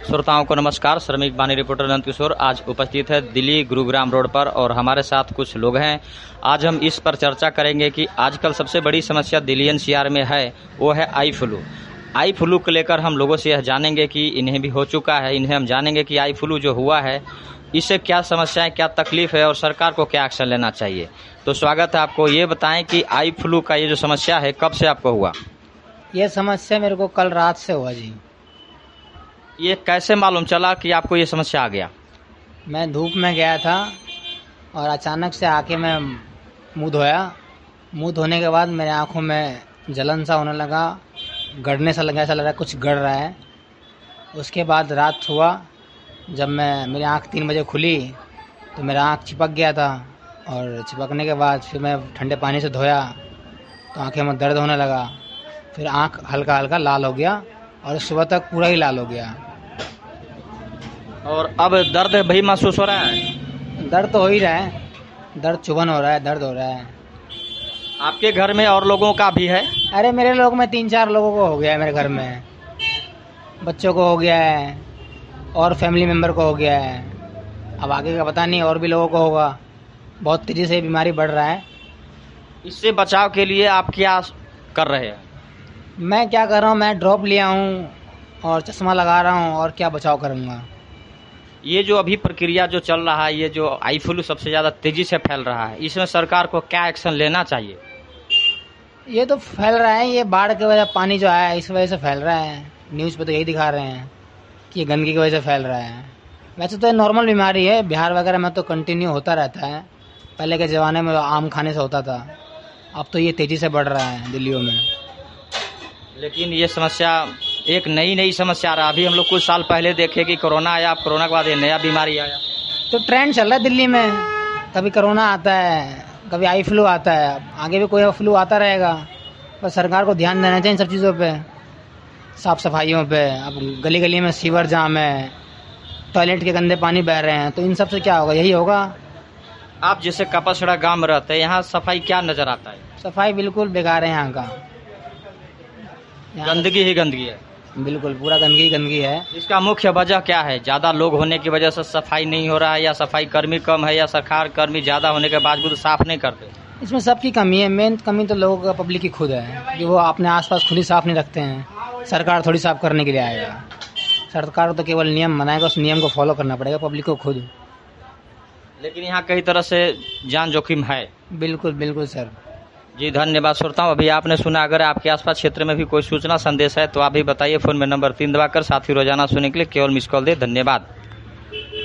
श्रोताओं को नमस्कार। श्रमिक बानी रिपोर्टर नंद किशोर आज उपस्थित है दिल्ली गुरुग्राम रोड पर और हमारे साथ कुछ लोग हैं। आज हम इस पर चर्चा करेंगे कि आजकल सबसे बड़ी समस्या दिल्ली एनसीआर में है वो है आई फ्लू। आई फ्लू को लेकर हम लोगों से यह जानेंगे कि इन्हें भी हो चुका है, इन्हें हम जानेंगे कि आई फ्लू जो हुआ है इससे क्या समस्याएं, क्या तकलीफ है और सरकार को क्या एक्शन लेना चाहिए। तो स्वागत है आपको। ये बताएं कि आई फ्लू का ये जो समस्या है कब से आपको हुआ? ये समस्या मेरे को कल रात से हुआ जी। ये कैसे मालूम चला कि आपको ये समस्या आ गया? मैं धूप में गया था और अचानक से आके मैं मुंह धोया। मुंह धोने के बाद मेरे आँखों में जलन सा होने लगा, गड़ने सा लगा, ऐसा लग रहा है कुछ गड़ रहा है। उसके बाद रात हुआ, जब मेरी आँख 3 बजे खुली तो मेरा आँख चिपक गया था और चिपकने के बाद फिर मैं ठंडे पानी से धोया तो आँखें में दर्द होने लगा। फिर आँख हल्का हल्का लाल हो गया और सुबह तक पूरा ही लाल हो गया। और अब दर्द भी महसूस हो रहा है? दर्द तो हो ही रहा है, दर्द चुभन हो रहा है, दर्द हो रहा है। आपके घर में और लोगों का भी है? अरे मेरे लोग में 3-4 लोगों को हो गया है, मेरे घर में बच्चों को हो गया है और फैमिली मेम्बर को हो गया है। अब आगे का पता नहीं, और भी लोगों को होगा। बहुत तेज़ी से बीमारी बढ़ रहा है। इससे बचाव के लिए आप क्या कर रहे हैं? मैं क्या कर रहा हूँ, मैं ड्रॉप लिया हूँ और चश्मा लगा रहा हूँ, और क्या बचाव करूँगा। ये जो अभी प्रक्रिया जो चल रहा है, ये जो आई फ्लू सबसे ज़्यादा तेज़ी से फैल रहा है, इसमें सरकार को क्या एक्शन लेना चाहिए? ये तो फैल रहा है, ये बाढ़ की वजह, पानी जो आया है इस वजह से फैल रहा है। न्यूज़ पे तो यही दिखा रहे हैं कि ये गंदगी की वजह से फैल रहा है। वैसे तो ये नॉर्मल बीमारी है, बिहार वगैरह में तो कंटिन्यू होता रहता है। पहले के ज़माने में आम खाने से होता था, अब तो ये तेज़ी से बढ़ रहा है दिल्लियों में। लेकिन ये समस्या एक नई समस्या आ रहा है। अभी हम लोग कुछ साल पहले देखे कि कोरोना आया, कोरोना के बाद ये नया बीमारी आया। तो ट्रेंड चल रहा है दिल्ली में, कभी कोरोना आता है, कभी आई फ्लू आता है, आगे भी कोई फ्लू आता रहेगा। पर सरकार को ध्यान देना चाहिए इन सब चीज़ों पे, साफ सफाइयों पे। अब गली गली में सीवर जाम है, टॉयलेट के गंदे पानी बह रहे हैं, तो इन सब से क्या होगा? यही होगा। आप जैसे कपासड़ा गांव में रहते हैं, यहाँ सफाई क्या नजर आता है? सफाई बिल्कुल बेकार है यहाँ का, गंदगी ही गंदगी है। बिल्कुल पूरा गंदगी है। इसका मुख्य वजह क्या है? ज्यादा लोग होने की वजह से सफाई नहीं हो रहा है, या सफाई कर्मी कम है, या सरकार कर्मी ज्यादा होने के बावजूद साफ नहीं करते? इसमें सबकी कमी है। मेन कमी तो लोगों का, पब्लिक की खुद है कि वो अपने आसपास खुद ही साफ नहीं रखते हैं। सरकार थोड़ी साफ करने के लिए आएगा। सरकार तो केवल नियम बनाएगा, उस नियम को फॉलो करना पड़ेगा पब्लिक को खुद। लेकिन यहाँ कई तरह से जान जोखिम है। बिल्कुल सर। जी धन्यवाद। श्रोताओं, अभी आपने सुना। अगर आपके आसपास क्षेत्र में भी कोई सूचना संदेश है तो आप भी बताइए। फोन में नंबर 3 दबाकर साथ ही रोजाना सुनने के लिए केवल मिस कॉल दे। धन्यवाद।